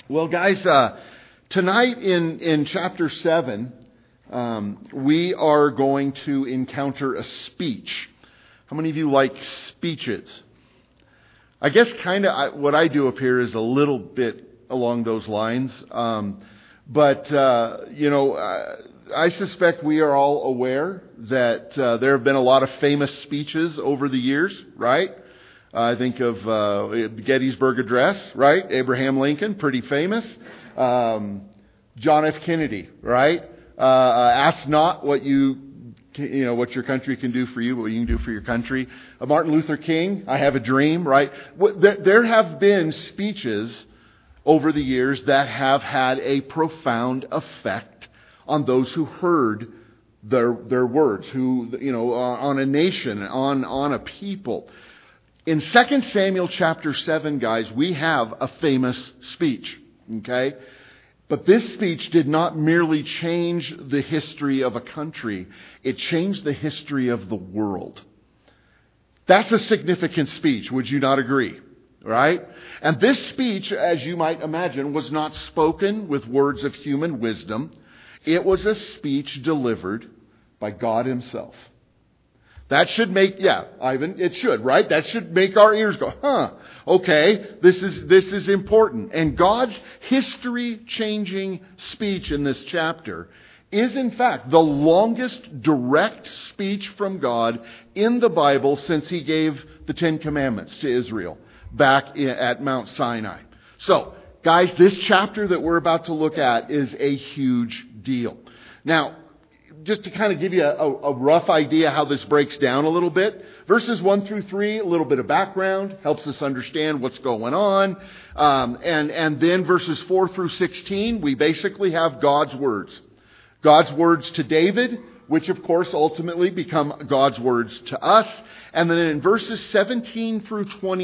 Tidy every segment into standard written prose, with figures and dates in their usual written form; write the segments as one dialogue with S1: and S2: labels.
S1: Well, guys, tonight in chapter 7, we are going to encounter a speech. How many of you like speeches? I guess kind of what I do up here is a little bit along those lines. But I suspect we are all aware that there have been a lot of famous speeches over the years, right? I think of the Gettysburg Address, right? Abraham Lincoln, pretty famous. John F. Kennedy, right? Ask not what what your country can do for you, but what you can do for your country. Martin Luther King, I Have a Dream, right? There have been speeches over the years that have had a profound effect on those who heard their words, on a nation, on a people. In 2 Samuel chapter 7, guys, we have a famous speech, okay? But this speech did not merely change the history of a country. It changed the history of the world. That's a significant speech, would you not agree? Right? And this speech, as you might imagine, was not spoken with words of human wisdom. It was a speech delivered by God Himself. That should make, Ivan, it should, right? That should make our ears go, okay, this is important. And God's history-changing speech in this chapter is, in fact, the longest direct speech from God in the Bible since He gave the Ten Commandments to Israel back at Mount Sinai. So, guys, this chapter that we're about to look at is a huge deal. Now, just to kind of give you a rough idea how this breaks down a little bit. Verses 1 through 3, a little bit of background, helps us understand what's going on. And then verses 4 through 16, we basically have God's words. God's words to David, which of course ultimately become God's words to us. And then in verses 17 through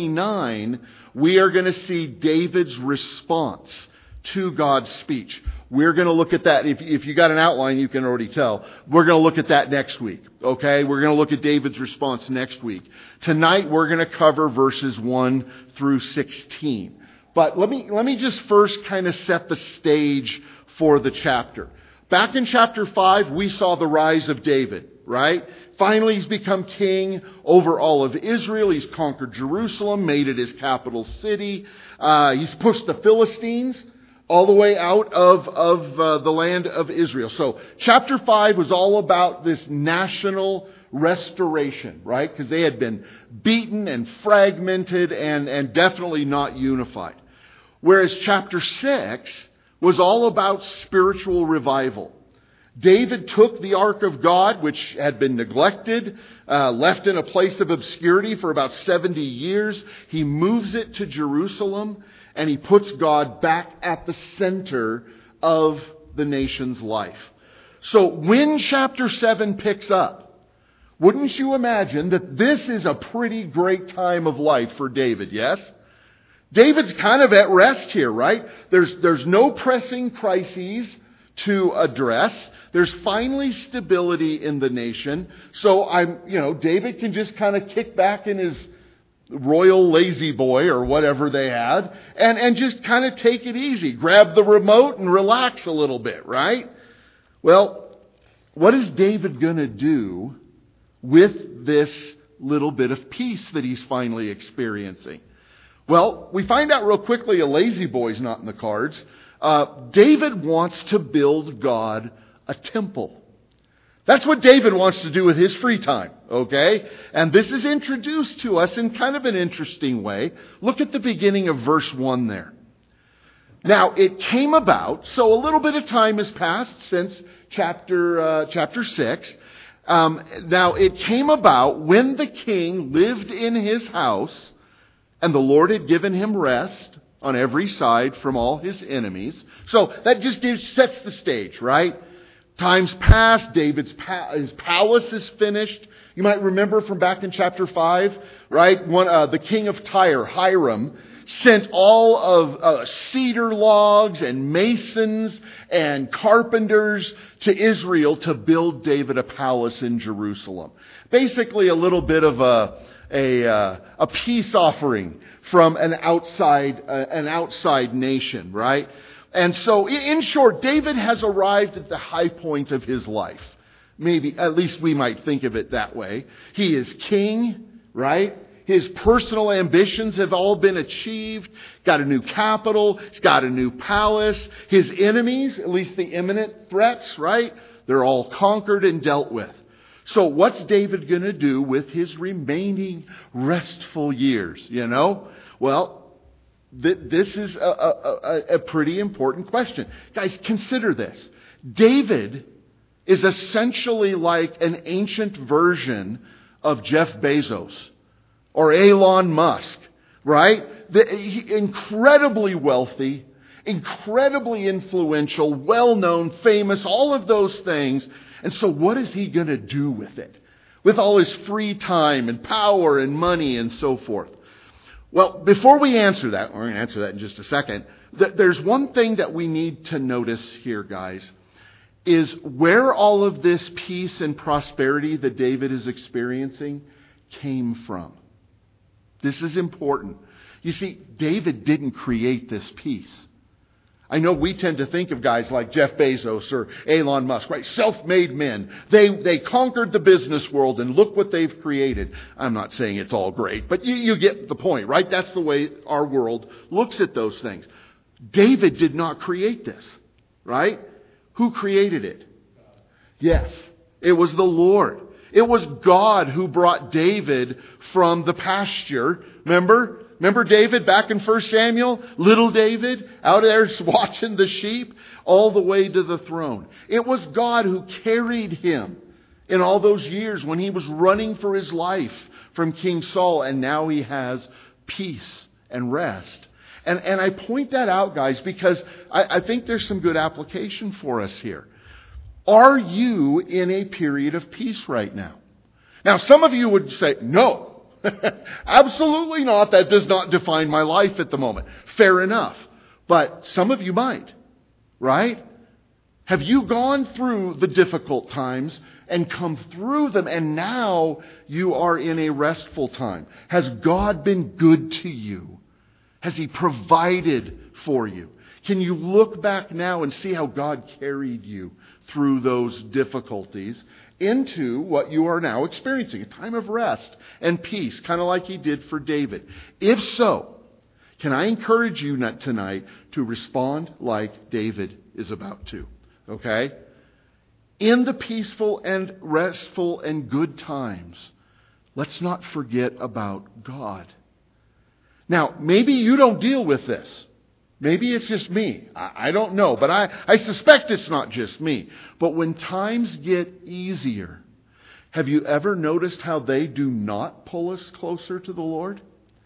S1: 29, we are going to see David's response to God's speech. We're going to look at that. If you got an outline, you can already tell. We're going to look at that next week. Okay? We're going to look at David's response next week. Tonight, we're going to cover verses 1 through 16. But let me just first kind of set the stage for the chapter. Back in chapter 5, we saw the rise of David, right? Finally, he's become king over all of Israel. He's conquered Jerusalem, made it his capital city. He's pushed the Philistines all the way out of the land of Israel. So chapter 5 was all about this national restoration, right? Because they had been beaten and fragmented and definitely not unified. Whereas chapter 6 was all about spiritual revival. David took the ark of God, which had been neglected, left in a place of obscurity for about 70 years. He moves it to Jerusalem, and he puts God back at the center of the nation's life. So when chapter 7 picks up, wouldn't you imagine that this is a pretty great time of life for David, yes? David's kind of at rest here, right? There's no pressing crises to address. There's finally stability in the nation. So David can just kind of kick back in his royal lazy boy or whatever they had and just kind of take it easy. Grab the remote and relax a little bit, right? Well, what is David going to do with this little bit of peace that he's finally experiencing? Well, we find out real quickly a lazy boy's not in the cards. David wants to build God a temple. That's what David wants to do with his free time, okay? And this is introduced to us in kind of an interesting way. Look at the beginning of verse 1 there. Now, it came about, so a little bit of time has passed since chapter 6. Now, it came about when the king lived in his house, and the Lord had given him rest on every side from all his enemies. So that just sets the stage, right? Times past, his palace is finished. You might remember from back in chapter 5, right? The king of Tyre, Hiram, sent all of cedar logs and masons and carpenters to Israel to build David a palace in Jerusalem. Basically a little bit of a peace offering from an outside nation, right? And so, in short, David has arrived at the high point of his life. Maybe, at least we might think of it that way. He is king, right? His personal ambitions have all been achieved. Got a new capital. He's got a new palace. His enemies, at least the imminent threats, right? They're all conquered and dealt with. So what's David going to do with his remaining restful years, you know? Well, this is a pretty important question. Guys, consider this. David is essentially like an ancient version of Jeff Bezos or Elon Musk, right? Incredibly wealthy, incredibly influential, well-known, famous, all of those things. And so what is he going to do with it? With all his free time and power and money and so forth? Well, before we answer that, we're going to answer that in just a second, there's one thing that we need to notice here, guys, is where all of this peace and prosperity that David is experiencing came from. This is important. You see, David didn't create this peace. I know we tend to think of guys like Jeff Bezos or Elon Musk, right? Self-made men. They conquered the business world and look what they've created. I'm not saying it's all great, but you get the point, right? That's the way our world looks at those things. David did not create this, right? Who created it? Yes, it was the Lord. It was God who brought David from the pasture. Remember David back in 1 Samuel? Little David out there watching the sheep all the way to the throne. It was God who carried him in all those years when he was running for his life from King Saul. And now he has peace and rest. And I point that out, guys, because I think there's some good application for us here. Are you in a period of peace right now? Now, some of you would say, no. Absolutely not. That does not define my life at the moment. Fair enough. But some of you might, right? Have you gone through the difficult times and come through them and now you are in a restful time? Has God been good to you? Has He provided for you? Can you look back now and see how God carried you through those difficulties into what you are now experiencing, a time of rest and peace, kind of like He did for David? If so, can I encourage you tonight to respond like David is about to? Okay? In the peaceful and restful and good times, let's not forget about God. Now, maybe you don't deal with this. Maybe it's just me. I don't know. But I suspect it's not just me. But when times get easier, have you ever noticed how they do not pull us closer to the Lord?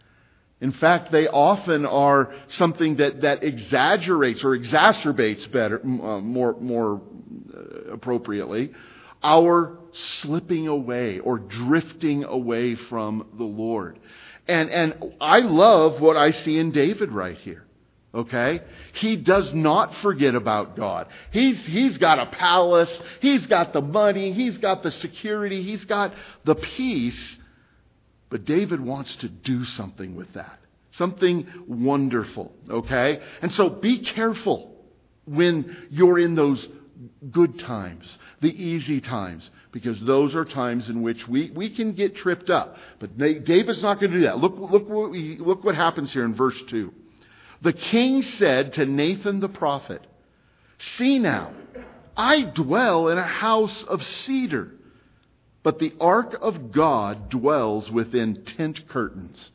S1: In fact, they often are something that exaggerates or exacerbates better, more appropriately, our slipping away or drifting away from the Lord. And I love what I see in David right here. Okay? He does not forget about God. He's got a palace. He's got the money. He's got the security. He's got the peace. But David wants to do something with that. Something wonderful. Okay? And so be careful when you're in those good times, the easy times, because those are times in which we can get tripped up. But David's not going to do that. Look what happens here in verse 2. The king said to Nathan the prophet, "See now, I dwell in a house of cedar, but the ark of God dwells within tent curtains."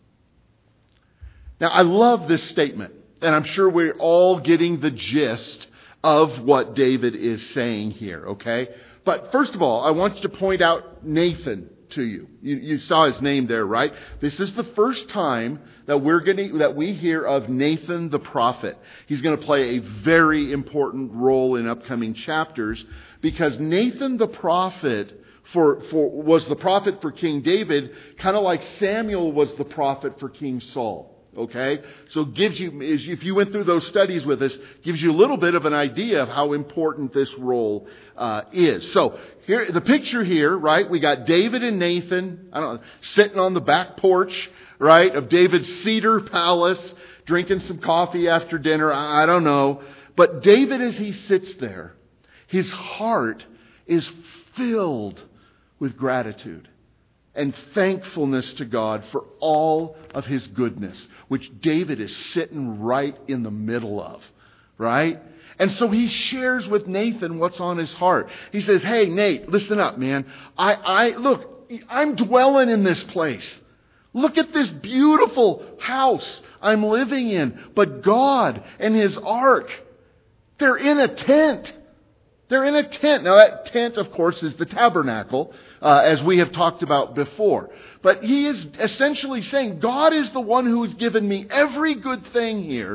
S1: Now, I love this statement, and I'm sure we're all getting the gist of what David is saying here, okay? But first of all, I want to point out Nathan to you. You saw his name there, right? This is the first time that we hear of Nathan the prophet. He's going to play a very important role in upcoming chapters because Nathan the prophet was the prophet for King David, kind of like Samuel was the prophet for King Saul. Okay? So it gives you, if you went through those studies with us, gives you a little bit of an idea of how important this role is. So here, the picture here, right? We got David and Nathan, sitting on the back porch, right, of David's cedar palace, drinking some coffee after dinner. I don't know. But David, as he sits there, his heart is filled with gratitude and thankfulness to God for all of His goodness, which David is sitting right in the middle of, right? And so he shares with Nathan what's on his heart. He says, hey, Nate, listen up, man. Look, I'm dwelling in this place. Look at this beautiful house I'm living in. But God and His ark, they're in a tent. They're in a tent. Now that tent, of course, is the tabernacle, as we have talked about before. But he is essentially saying, God is the one who has given me every good thing here.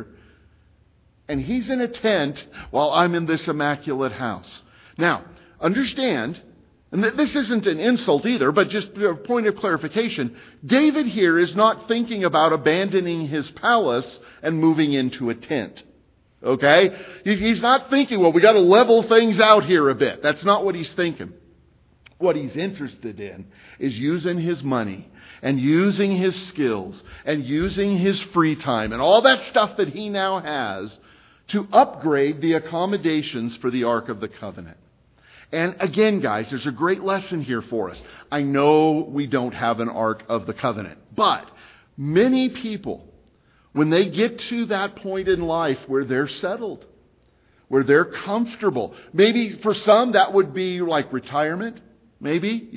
S1: And He's in a tent while I'm in this immaculate house. Now, understand, and this isn't an insult either, but just a point of clarification. David here is not thinking about abandoning his palace and moving into a tent. Okay? He's not thinking, well, we got to level things out here a bit. That's not what he's thinking. What he's interested in is using his money and using his skills and using his free time and all that stuff that he now has to upgrade the accommodations for the Ark of the Covenant. And again, guys, there's a great lesson here for us. I know we don't have an Ark of the Covenant, but many people, when they get to that point in life where they're settled, where they're comfortable, maybe for some that would be like retirement, maybe,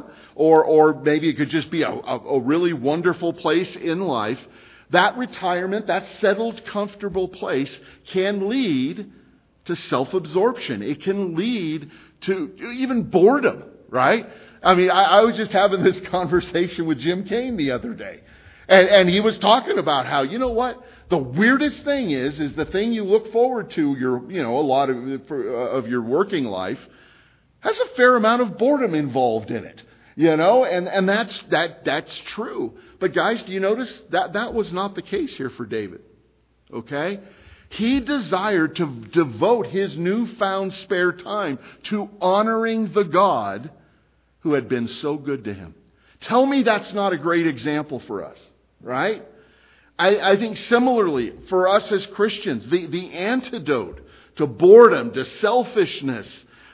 S1: or maybe it could just be a really wonderful place in life. That retirement, that settled, comfortable place can lead to self-absorption. It can lead to even boredom, right? I mean, I was just having this conversation with Jim Kane the other day. And he was talking about how, you know what? The weirdest thing is the thing you look forward to a lot of your working life has a fair amount of boredom involved in it. And that's true. But guys, do you notice that was not the case here for David? Okay? He desired to devote his newfound spare time to honoring the God who had been so good to him. Tell me that's not a great example for us, right? I think similarly for us as Christians, the antidote to boredom, to selfishness,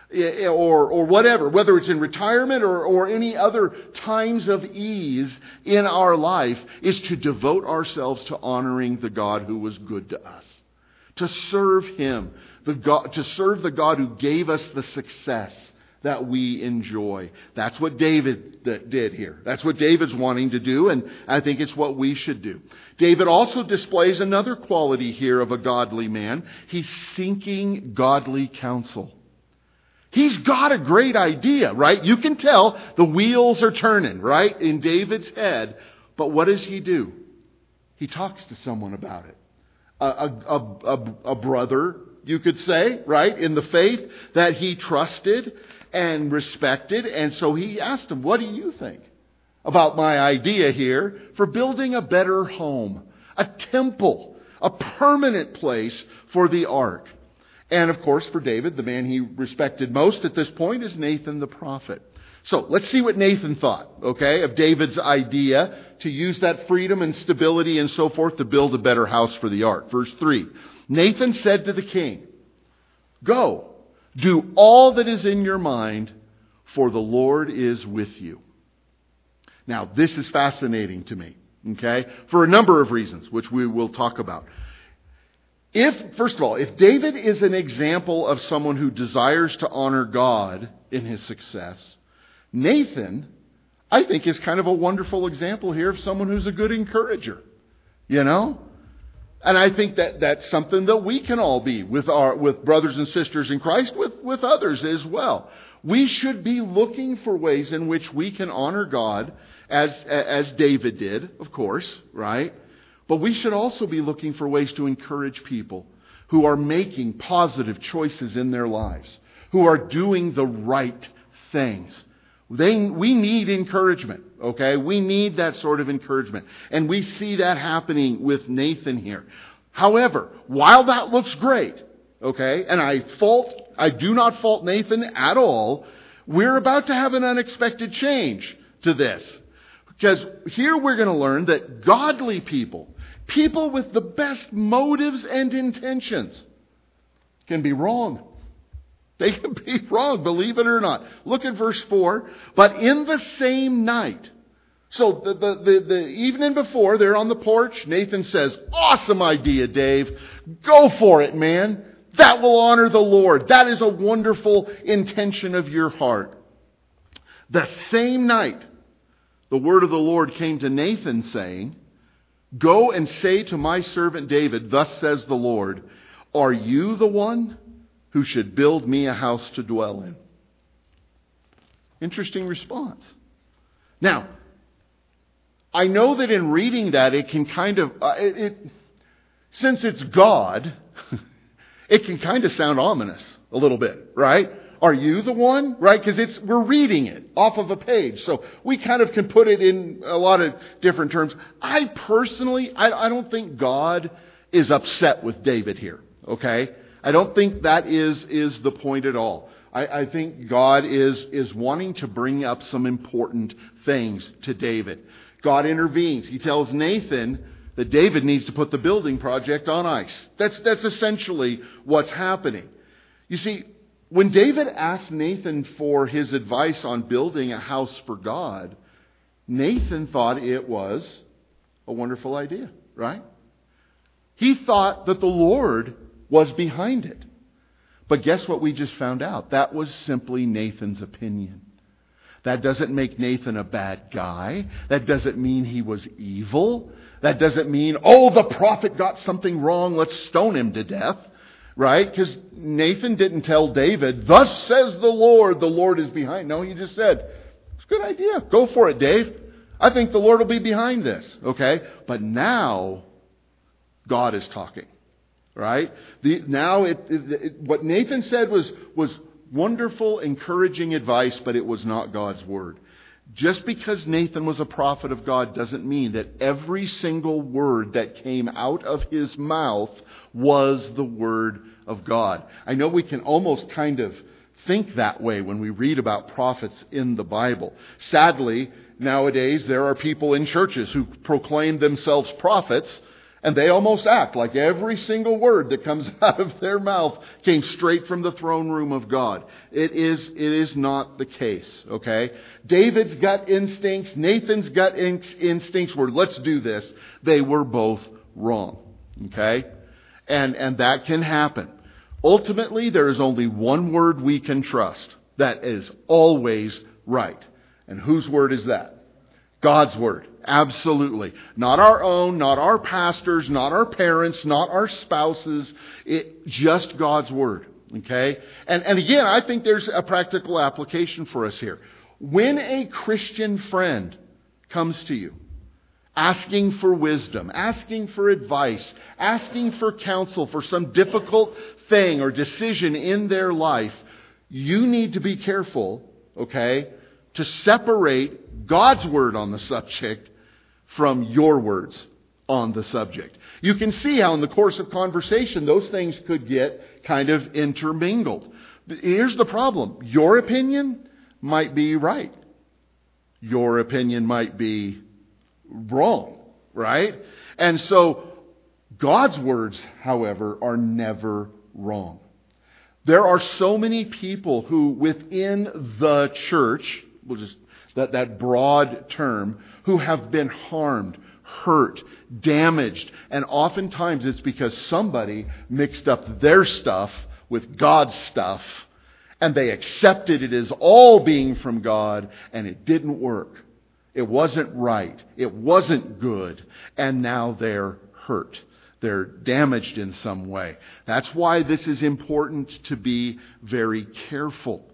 S1: or whatever, whether it's in retirement or any other times of ease in our life, is to devote ourselves to honoring the God who was good to us. To serve Him, to serve the God who gave us the success that we enjoy. That's what David did here. That's what David's wanting to do, and I think it's what we should do. David also displays another quality here of a godly man. He's seeking godly counsel. He's got a great idea, right? You can tell the wheels are turning, right, in David's head. But what does he do? He talks to someone about it. A brother, you could say, right, in the faith that he trusted and respected. And so he asked him, what do you think about my idea here for building a better home, a temple, a permanent place for the ark? And of course, for David, the man he respected most at this point is Nathan the prophet. So let's see what Nathan thought, okay, of David's idea to use that freedom and stability and so forth to build a better house for the ark. Verse 3, Nathan said to the king, "Go, do all that is in your mind, for the Lord is with you." Now, this is fascinating to me, okay, for a number of reasons, which we will talk about. First of all, if David is an example of someone who desires to honor God in his success, Nathan, I think, is kind of a wonderful example here of someone who's a good encourager, And I think that that's something that we can all be with brothers and sisters in Christ, with others as well. We should be looking for ways in which we can honor God as David did, of course, right? But we should also be looking for ways to encourage people who are making positive choices in their lives, who are doing the right things. We need encouragement, Okay? We need that sort of encouragement. And we see that happening with Nathan here. However, while that looks great, okay, and I do not fault Nathan at all, we're about to have an unexpected change to this. Because here we're going to learn that godly people with the best motives and intentions, can be wrong. They can be wrong, believe it or not. Look at verse 4. But in the same night. So the evening before, they're on the porch. Nathan says, awesome idea, Dave. Go for it, man. That will honor the Lord. That is a wonderful intention of your heart. The same night, the word of the Lord came to Nathan saying, go and say to my servant David, thus says the Lord, are you the one who should build me a house to dwell in? Interesting response. Now, I know that in reading that, it can kind of, since it's God, it can kind of sound ominous a little bit, right? Are you the one? Right? Because we're reading it off of a page. So we kind of can put it in a lot of different terms. I personally, I don't think God is upset with David here. Okay? I don't think that is the point at all. I think God is wanting to bring up some important things to David. God intervenes. He tells Nathan that David needs to put the building project on ice. That's essentially what's happening. You see, when David asked Nathan for his advice on building a house for God, Nathan thought it was a wonderful idea, right? He thought that the Lord was behind it. But guess what we just found out? That was simply Nathan's opinion. That doesn't make Nathan a bad guy. That doesn't mean he was evil. That doesn't mean, the prophet got something wrong, let's stone him to death. Right? Because Nathan didn't tell David, thus says the Lord is behind. No, he just said, it's a good idea. Go for it, Dave. I think the Lord will be behind this. Okay? But now, God is talking. Right? What Nathan said was wonderful, encouraging advice, but it was not God's word. Just because Nathan was a prophet of God doesn't mean that every single word that came out of his mouth was the word of God. I know we can almost kind of think that way when we read about prophets in the Bible. Sadly, nowadays there are people in churches who proclaim themselves prophets, and they almost act like every single word that comes out of their mouth came straight from the throne room of God. It is not the case, okay? David's gut instincts, Nathan's gut instincts were, let's do this. They were both wrong, okay? And that can happen. Ultimately, there is only one word we can trust that is always right. And whose word is that? God's word. Absolutely. Not our own, not our pastors, not our parents, not our spouses. Just God's word. Okay? And again, I think there's a practical application for us here. When a Christian friend comes to you, asking for wisdom, asking for advice, asking for counsel for some difficult thing or decision in their life, you need to be careful, okay, to separate God's word on the subject from your words on the subject. You can see how in the course of conversation those things could get kind of intermingled. Here's the problem. Your opinion might be right. Your opinion might be wrong, right? And so God's words, however, are never wrong. There are so many people who within the church, we'll just that broad term, who have been harmed, hurt, damaged, and oftentimes it's because somebody mixed up their stuff with God's stuff, and they accepted it as all being from God, and it didn't work. It wasn't right. It wasn't good. And now they're hurt. They're damaged in some way. That's why this is important to be very careful.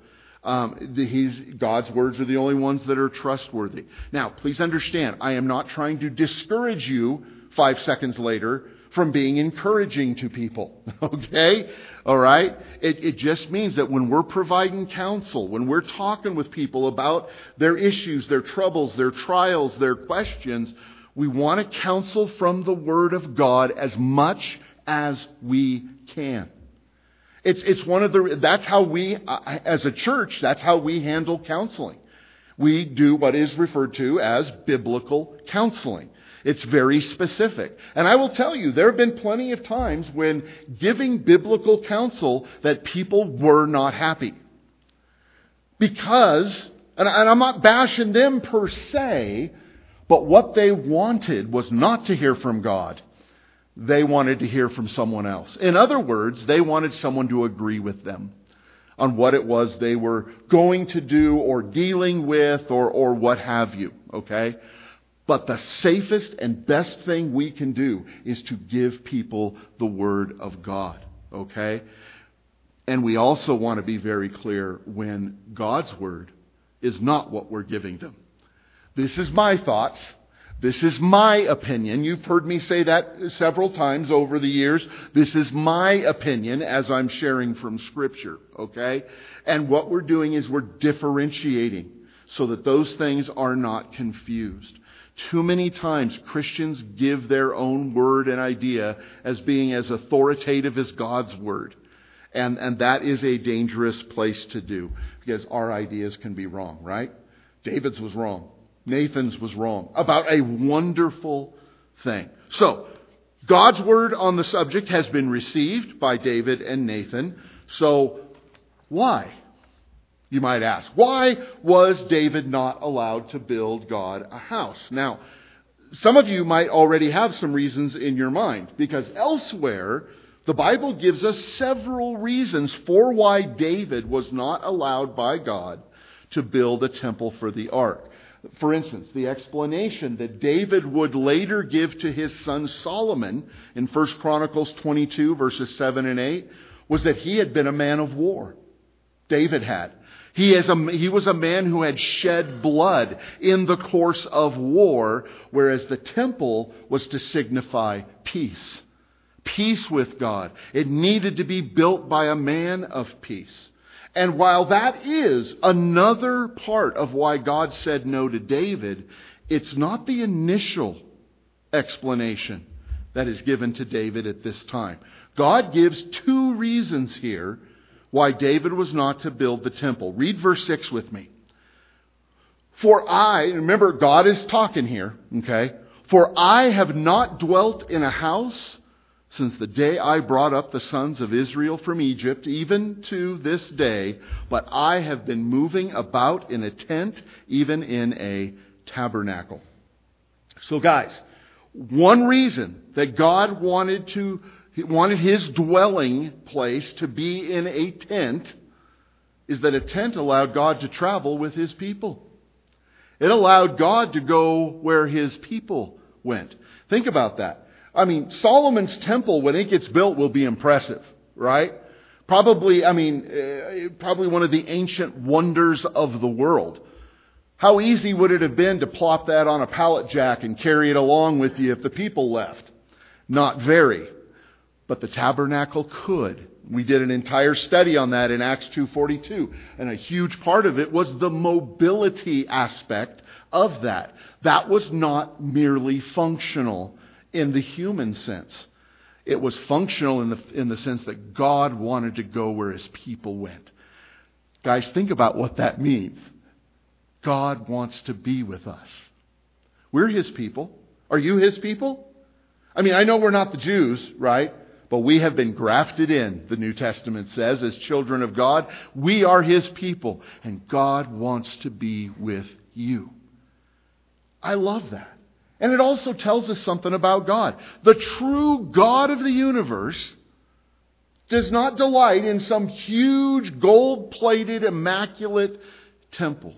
S1: God's words are the only ones that are trustworthy. Now, please understand, I am not trying to discourage you 5 seconds later from being encouraging to people. Okay? All right? It just means that when we're providing counsel, when we're talking with people about their issues, their troubles, their trials, their questions, we want to counsel from the Word of God as much as we can. It's one of the, that's how we, as a church, that's how we handle counseling. We do what is referred to as biblical counseling. It's very specific. And I will tell you, there have been plenty of times when giving biblical counsel that people were not happy. Because, and I'm not bashing them per se, but what they wanted was not to hear from God. They wanted to hear from someone else. In other words, they wanted someone to agree with them on what it was they were going to do or dealing with or what have you. Okay? But the safest and best thing we can do is to give people the Word of God. Okay? And we also want to be very clear when God's Word is not what we're giving them. This is my thoughts. This is my opinion. You've heard me say that several times over the years. This is my opinion as I'm sharing from Scripture. Okay? And what we're doing is we're differentiating so that those things are not confused. Too many times Christians give their own word and idea as being as authoritative as God's Word. And that is a dangerous place to do because our ideas can be wrong, right? David's was wrong. Nathan's was wrong about a wonderful thing. So, God's Word on the subject has been received by David and Nathan. So, why? You might ask, why was David not allowed to build God a house? Now, some of you might already have some reasons in your mind, because elsewhere, the Bible gives us several reasons for why David was not allowed by God to build a temple for the ark. For instance, the explanation that David would later give to his son Solomon in 1 Chronicles 22, verses 7 and 8, was that he had been a man of war. David had. He was a man who had shed blood in the course of war, whereas the temple was to signify peace. Peace with God. It needed to be built by a man of peace. And while that is another part of why God said no to David, it's not the initial explanation that is given to David at this time. God gives two reasons here why David was not to build the temple. Read verse 6 with me. Remember, God is talking here, okay? For I have not dwelt in a house since the day I brought up the sons of Israel from Egypt, even to this day, but I have been moving about in a tent, even in a tabernacle. So guys, one reason that God wanted his dwelling place to be in a tent is that a tent allowed God to travel with His people. It allowed God to go where His people went. Think about that. I mean, Solomon's temple, when it gets built, will be impressive, right? Probably one of the ancient wonders of the world. How easy would it have been to plop that on a pallet jack and carry it along with you if the people left? Not very. But the tabernacle could. We did an entire study on that in Acts 2:42. And a huge part of it was the mobility aspect of that. That was not merely functional in the human sense. It was functional in the sense that God wanted to go where His people went. Guys, think about what that means. God wants to be with us. We're His people. Are you His people? I mean, I know we're not the Jews, right? But we have been grafted in, the New Testament says, as children of God. We are His people, and God wants to be with you. I love that. And it also tells us something about God. The true God of the universe does not delight in some huge gold-plated, immaculate temple.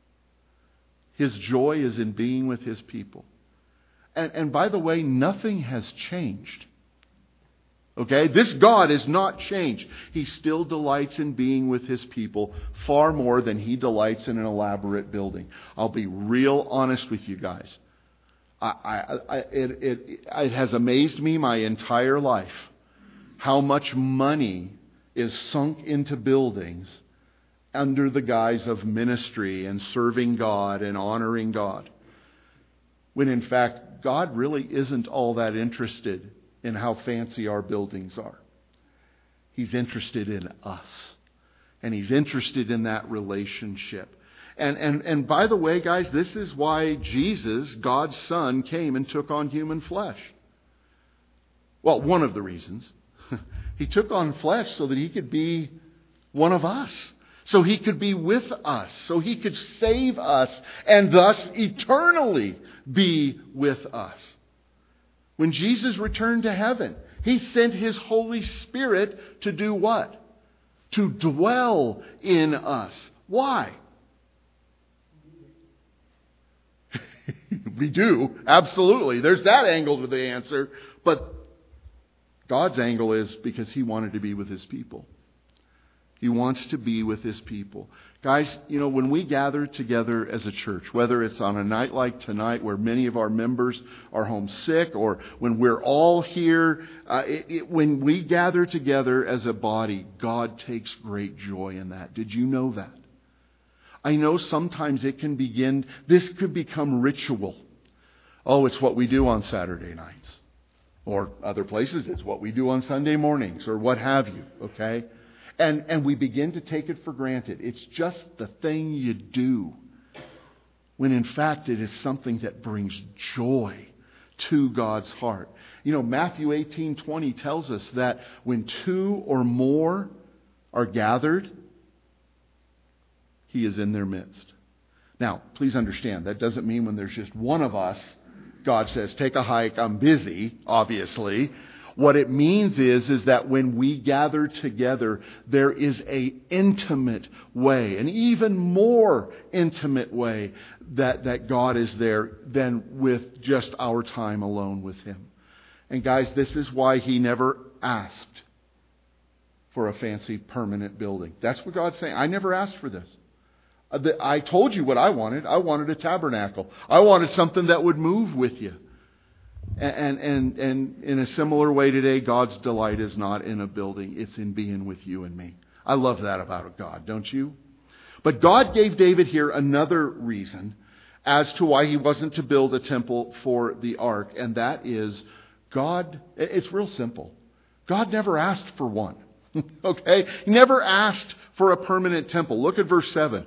S1: His joy is in being with His people. And by the way, nothing has changed. Okay? This God is not changed. He still delights in being with His people far more than He delights in an elaborate building. I'll be real honest with you guys. It has amazed me my entire life how much money is sunk into buildings under the guise of ministry and serving God and honoring God. When in fact, God really isn't all that interested in how fancy our buildings are. He's interested in us. And He's interested in that relationship. And by the way, guys, this is why Jesus, God's Son, came and took on human flesh. Well, one of the reasons. He took on flesh so that He could be one of us. So He could be with us. So He could save us and thus eternally be with us. When Jesus returned to heaven, He sent His Holy Spirit to do what? To dwell in us. Why? We do, absolutely. There's that angle to the answer. But God's angle is because He wanted to be with His people. He wants to be with His people. Guys, when we gather together as a church, whether it's on a night like tonight where many of our members are homesick, or when we're all here, when we gather together as a body, God takes great joy in that. Did you know that? I know sometimes this could become ritual. Oh, it's what we do on Saturday nights. Or other places, it's what we do on Sunday mornings, or what have you, okay? And we begin to take it for granted. It's just the thing you do. When in fact it is something that brings joy to God's heart. Matthew 18:20 tells us that when two or more are gathered, He is in their midst. Now, please understand, that doesn't mean when there's just one of us, God says, take a hike, I'm busy, obviously. What it means is that when we gather together, there is an intimate way, an even more intimate way that God is there than with just our time alone with Him. And guys, this is why He never asked for a fancy permanent building. That's what God's saying. I never asked for this. I told you what I wanted. I wanted a tabernacle. I wanted something that would move with you. And in a similar way today, God's delight is not in a building. It's in being with you and me. I love that about God, don't you? But God gave David here another reason as to why he wasn't to build a temple for the ark. And that is it's real simple. God never asked for one. Okay? He never asked for a permanent temple. Look at verse 7.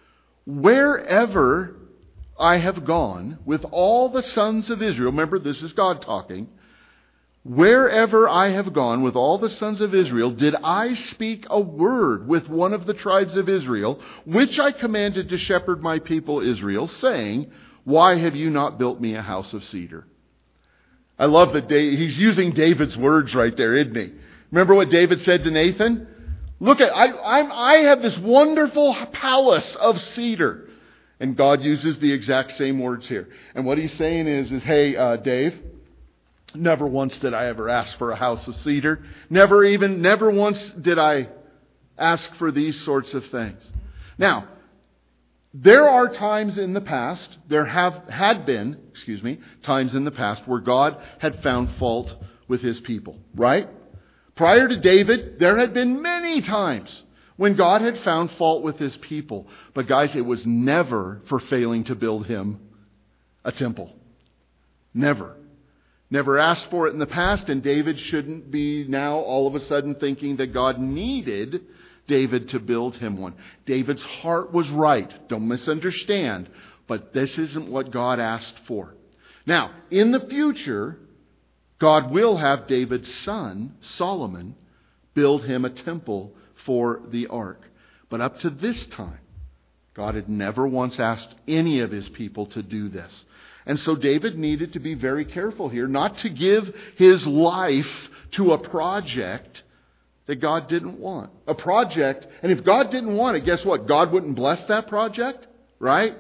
S1: Wherever I have gone with all the sons of Israel. Remember, this is God talking. Wherever I have gone with all the sons of Israel, did I speak a word with one of the tribes of Israel, which I commanded to shepherd my people Israel, saying, why have you not built me a house of cedar? I love that he's using David's words right there, isn't he? Remember what David said to Nathan? Look, I have this wonderful palace of cedar. And God uses the exact same words here. And what He's saying is hey, Dave, never once did I ever ask for a house of cedar. Never once did I ask for these sorts of things. Now, there are times in the past, had been times in the past where God had found fault with His people, right? Prior to David, there had been many times when God had found fault with His people. But guys, it was never for failing to build Him a temple. Never. Never asked for it in the past, and David shouldn't be now all of a sudden thinking that God needed David to build him one. David's heart was right. Don't misunderstand. But this isn't what God asked for. Now, in the future, God will have David's son, Solomon, build him a temple for the ark. But up to this time, God had never once asked any of His people to do this. And so David needed to be very careful here, not to give his life to a project that God didn't want. A project, and if God didn't want it, guess what? God wouldn't bless that project, right?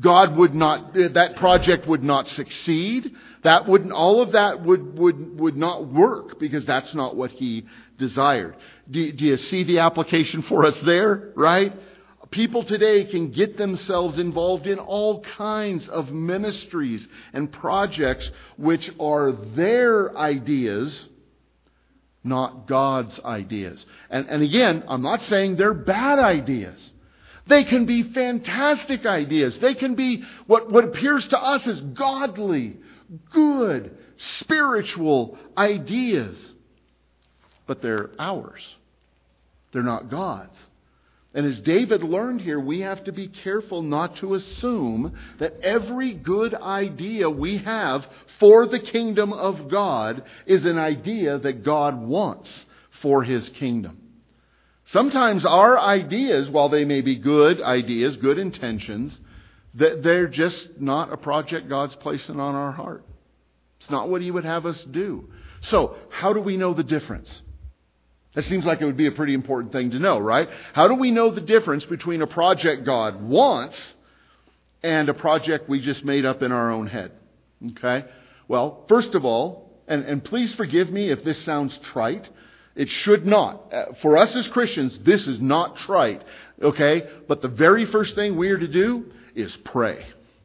S1: That project would not succeed. All of that would not work because that's not what He desired. Do you see the application for us there, right? People today can get themselves involved in all kinds of ministries and projects which are their ideas, not God's ideas. And again, I'm not saying they're bad ideas. They can be fantastic ideas. They can be what appears to us as godly, good, spiritual ideas. But they're ours. They're not God's. And as David learned here, we have to be careful not to assume that every good idea we have for the kingdom of God is an idea that God wants for His kingdom. Sometimes our ideas, while they may be good ideas, good intentions, they're just not a project God's placing on our heart. It's not what He would have us do. So, how do we know the difference? That seems like it would be a pretty important thing to know, right? How do we know the difference between a project God wants and a project we just made up in our own head? Okay? Well, first of all, and please forgive me if this sounds trite. It should not. For us as Christians, this is not trite. Okay? But the very first thing we are to do is pray.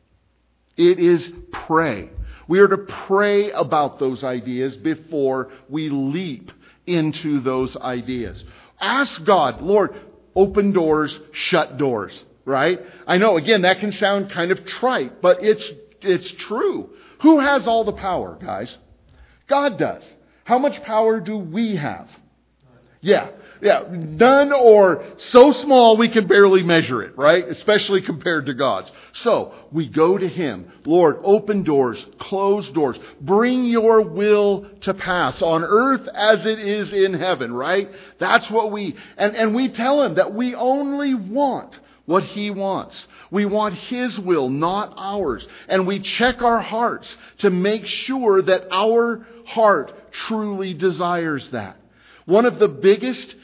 S1: It is pray. We are to pray about those ideas before we leap into those ideas. Ask God, Lord, open doors, shut doors, right? I know, again, that can sound kind of trite, but it's true. Who has all the power, guys? God does. How much power do we have? Yeah. None, or so small we can barely measure it, right? Especially compared to God's. So, we go to Him. Lord, open doors, close doors. Bring your will to pass on earth as it is in heaven, right? That's what and we tell Him that we only want what He wants. We want His will, not ours. And we check our hearts to make sure that our heart truly desires that. One of the biggest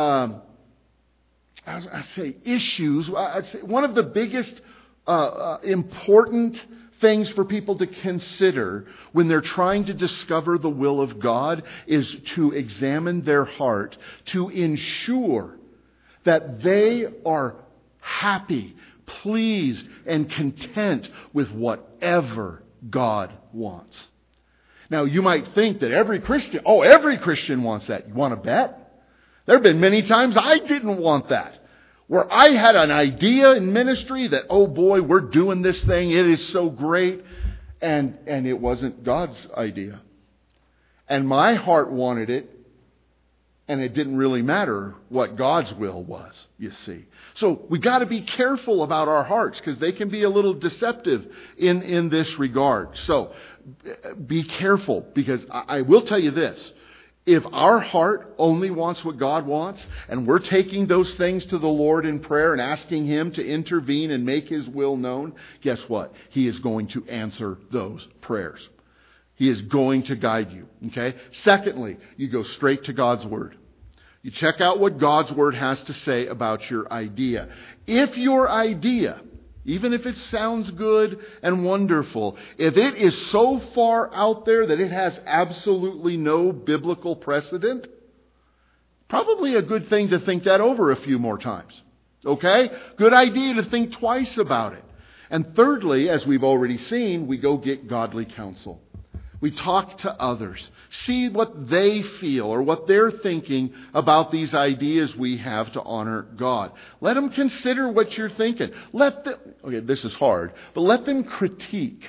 S1: issues, one of the biggest important things for people to consider when they're trying to discover the will of God is to examine their heart to ensure that they are happy, pleased, and content with whatever God wants. Now, you might think that every Christian wants that. You want to bet? There have been many times I didn't want that. Where I had an idea in ministry that, oh boy, we're doing this thing. It is so great. And it wasn't God's idea. And my heart wanted it. And it didn't really matter what God's will was, you see. So we got to be careful about our hearts because they can be a little deceptive in this regard. So be careful, because I will tell you this. If our heart only wants what God wants, and we're taking those things to the Lord in prayer and asking Him to intervene and make His will known, guess what? He is going to answer those prayers. He is going to guide you. Okay? Secondly, you go straight to God's Word. You check out what God's Word has to say about your idea. If your idea, even if it sounds good and wonderful, if it is so far out there that it has absolutely no biblical precedent, probably a good thing to think that over a few more times. Okay? Good idea to think twice about it. And thirdly, as we've already seen, we go get godly counsel. We talk to others, see what they feel or what they're thinking about these ideas we have to honor God. Let them consider what you're thinking. Okay, this is hard, but let them critique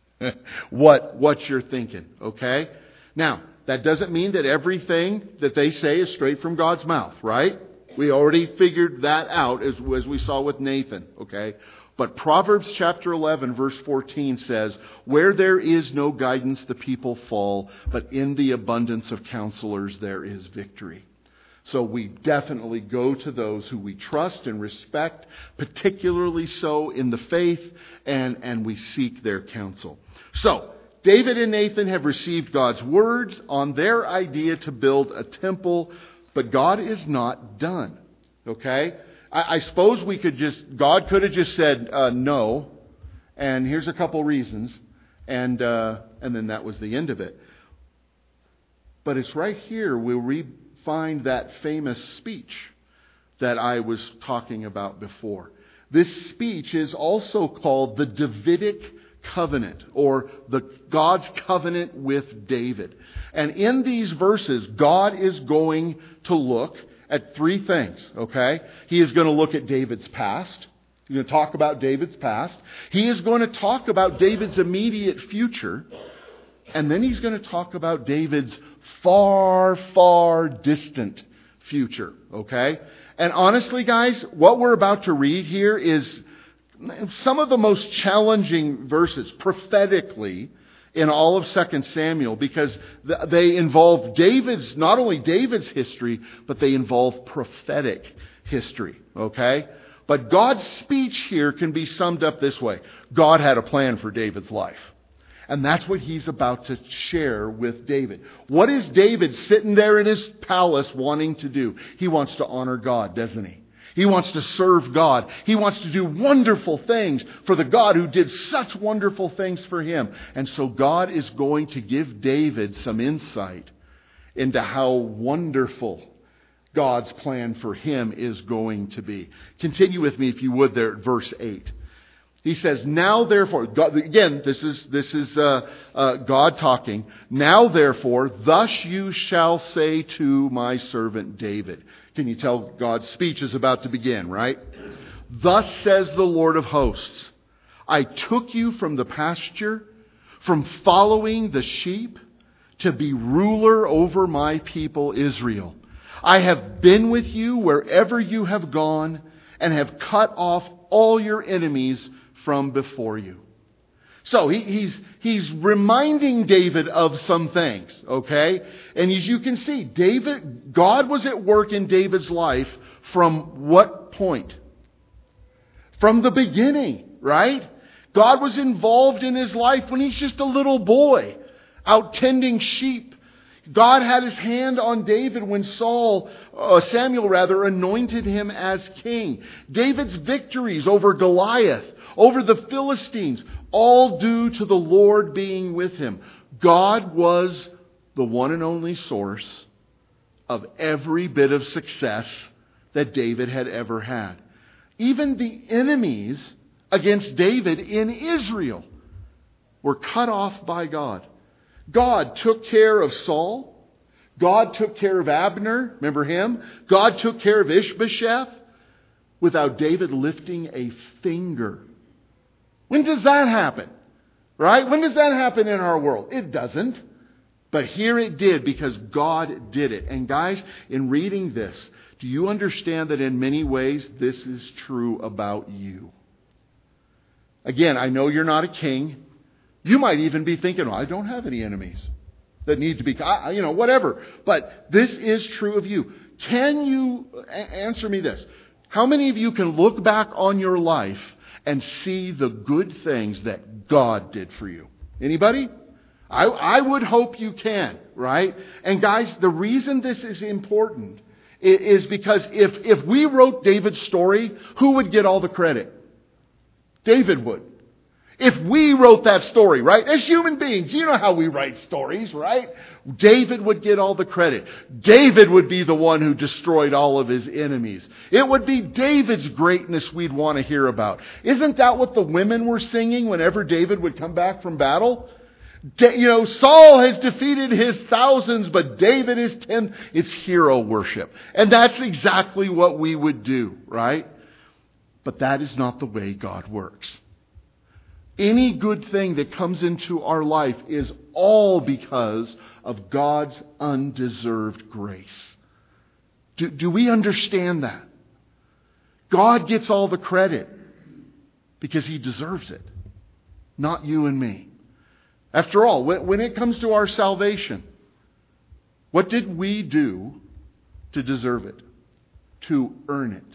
S1: what you're thinking, okay? Now, that doesn't mean that everything that they say is straight from God's mouth, right? We already figured that out as we saw with Nathan, okay? But Proverbs chapter 11 verse 14 says, "Where there is no guidance, the people fall, but in the abundance of counselors there is victory." So we definitely go to those who we trust and respect, particularly so in the faith, and we seek their counsel. So, David and Nathan have received God's words on their idea to build a temple, but God is not done. Okay? I suppose God could have just said no, and here's a couple reasons, and then that was the end of it. But it's right here where we find that famous speech. that I was talking about before. This speech is also called the Davidic covenant, or God's covenant with David. And in these verses, God is going to look at three things, okay? He is going to look at David's past. He's going to talk about David's past. He is going to talk about David's immediate future. And then he's going to talk about David's far, far distant future, okay? And honestly, guys, what we're about to read here is some of the most challenging verses prophetically in all of 2 Samuel, because they involve not only David's history, but they involve prophetic history, okay? But God's speech here can be summed up this way. God had a plan for David's life. And that's what he's about to share with David. What is David sitting there in his palace wanting to do? He wants to honor God, doesn't he? He wants to serve God. He wants to do wonderful things for the God who did such wonderful things for him. And so God is going to give David some insight into how wonderful God's plan for him is going to be. Continue with me, if you would, there at verse 8. He says, now therefore, God, again, this is God talking. Now therefore, thus you shall say to my servant David. Can you tell God's speech is about to begin, right? Thus says the Lord of hosts, I took you from the pasture, from following the sheep, to be ruler over my people Israel. I have been with you wherever you have gone, and have cut off all your enemies from before you. So he's reminding David of some things, okay? And as you can see, God was at work in David's life from what point? From the beginning, right? God was involved in his life when he's just a little boy out tending sheep. God had his hand on David when Samuel anointed him as king. David's victories over Goliath, over the Philistines, all due to the Lord being with him. God was the one and only source of every bit of success that David had ever had. Even the enemies against David in Israel were cut off by God. God took care of Saul. God took care of Abner. Remember him? God took care of Ishbosheth without David lifting a finger. When does that happen? Right? When does that happen in our world? It doesn't. But here it did because God did it. And guys, in reading this, do you understand that in many ways this is true about you? Again, I know you're not a king. You might even be thinking, I don't have any enemies that need to be, whatever. But this is true of you. Can you answer me this? How many of you can look back on your life and see the good things that God did for you? Anybody? I would hope you can, right? And guys, the reason this is important is because if we wrote David's story, who would get all the credit? David would. If we wrote that story, right? As human beings, you know how we write stories, right? David would get all the credit. David would be the one who destroyed all of his enemies. It would be David's greatness we'd want to hear about. Isn't that what the women were singing whenever David would come back from battle? Saul has defeated his thousands, but David is 10. It's hero worship. And that's exactly what we would do, right? But that is not the way God works. Any good thing that comes into our life is all because of God's undeserved grace. Do we understand that? God gets all the credit because He deserves it, not you and me. After all, when it comes to our salvation, what did we do to deserve it? To earn it?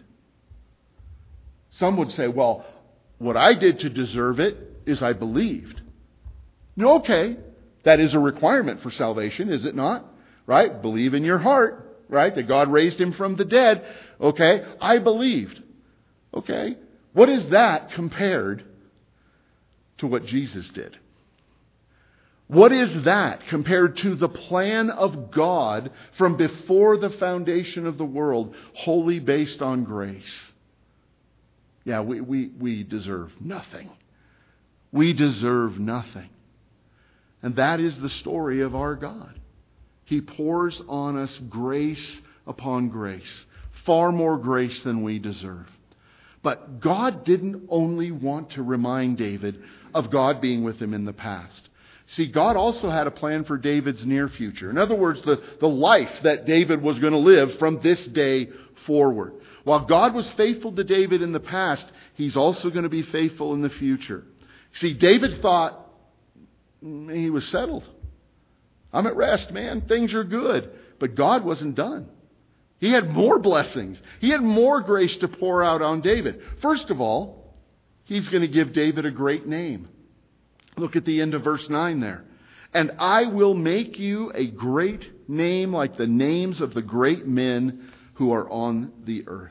S1: Some would say, well, what I did to deserve it is I believed. Okay, that is a requirement for salvation, is it not? Right? Believe in your heart, right? That God raised Him from the dead. Okay, I believed. Okay, what is that compared to what Jesus did? What is that compared to the plan of God from before the foundation of the world, wholly based on grace? Yeah, we deserve nothing. We deserve nothing. And that is the story of our God. He pours on us grace upon grace, far more grace than we deserve. But God didn't only want to remind David of God being with him in the past. See, God also had a plan for David's near future. In other words, the life that David was going to live from this day forward. While God was faithful to David in the past, He's also going to be faithful in the future. See, David thought he was settled. I'm at rest, man. Things are good. But God wasn't done. He had more blessings. He had more grace to pour out on David. First of all, He's going to give David a great name. Look at the end of verse 9 there. And I will make you a great name like the names of the great men who are on the earth.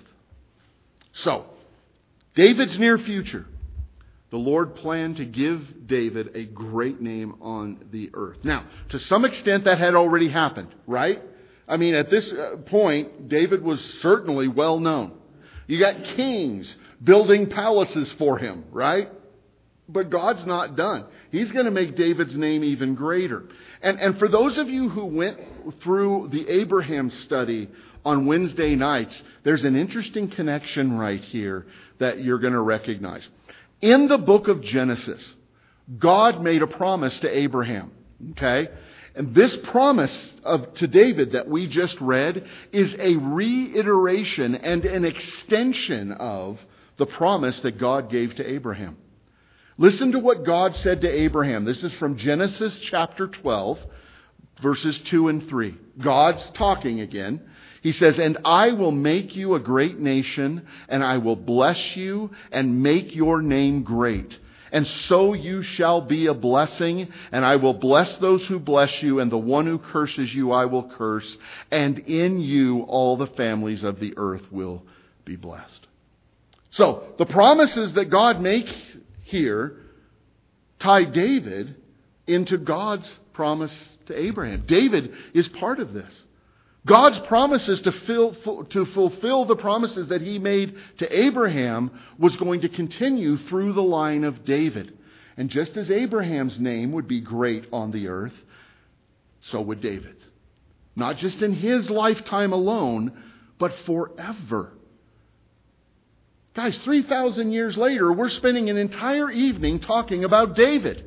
S1: So, David's near future. The Lord planned to give David a great name on the earth. Now, to some extent that had already happened, right? I mean, at this point, David was certainly well known. You got kings building palaces for him, right? But God's not done. He's going to make David's name even greater. And for those of you who went through the Abraham study on Wednesday nights, there's an interesting connection right here that you're going to recognize. In the book of Genesis, God made a promise to Abraham. Okay? And this promise to David that we just read is a reiteration and an extension of the promise that God gave to Abraham. Listen to what God said to Abraham. This is from Genesis chapter 12, verses 2 and 3. God's talking again. He says, and I will make you a great nation, and I will bless you and make your name great. And so you shall be a blessing, and I will bless those who bless you, and the one who curses you I will curse. And in you all the families of the earth will be blessed. So, the promises that God makes here tie David into God's promise to Abraham. David is part of this. God's promises to fulfill the promises that He made to Abraham was going to continue through the line of David. And just as Abraham's name would be great on the earth, so would David's. Not just in his lifetime alone, but forever. Guys, 3,000 years later, we're spending an entire evening talking about David.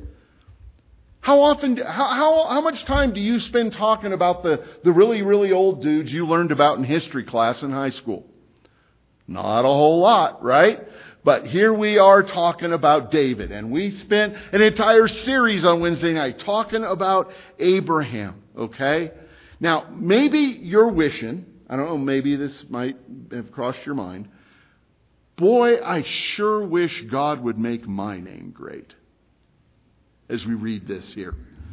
S1: How much time do you spend talking about the really, really old dudes you learned about in history class in high school? Not a whole lot, right? But here we are talking about David. And we spent an entire series on Wednesday night talking about Abraham, okay? Now, maybe you're wishing, I don't know, maybe this might have crossed your mind, boy, I sure wish God would make my name great. As we read this here.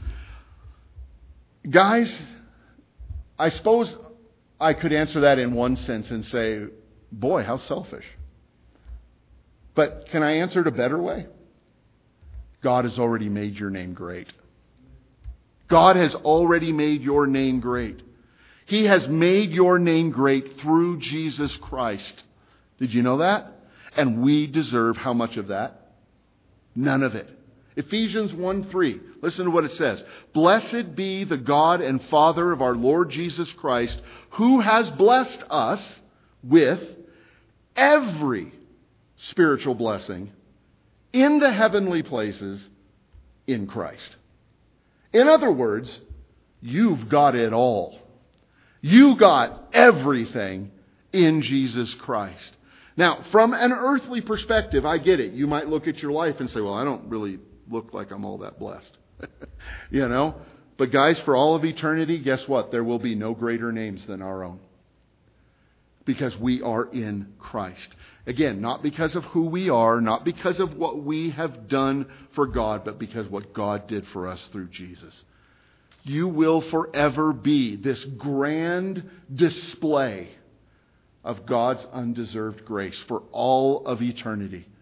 S1: Guys, I suppose I could answer that in one sense and say, boy, how selfish. But can I answer it a better way? God has already made your name great. God has already made your name great. He has made your name great through Jesus Christ. Did you know that? And we deserve how much of that? None of it. Ephesians 1:3. Listen to what it says. Blessed be the God and Father of our Lord Jesus Christ, who has blessed us with every spiritual blessing in the heavenly places in Christ. In other words, you've got it all. You got everything in Jesus Christ. Now, from an earthly perspective, I get it. You might look at your life and say, well, I don't really look like I'm all that blessed. You know? But guys, for all of eternity, guess what? There will be no greater names than our own. Because we are in Christ. Again, not because of who we are, not because of what we have done for God, but because what God did for us through Jesus. You will forever be this grand display of God's undeserved grace for all of eternity.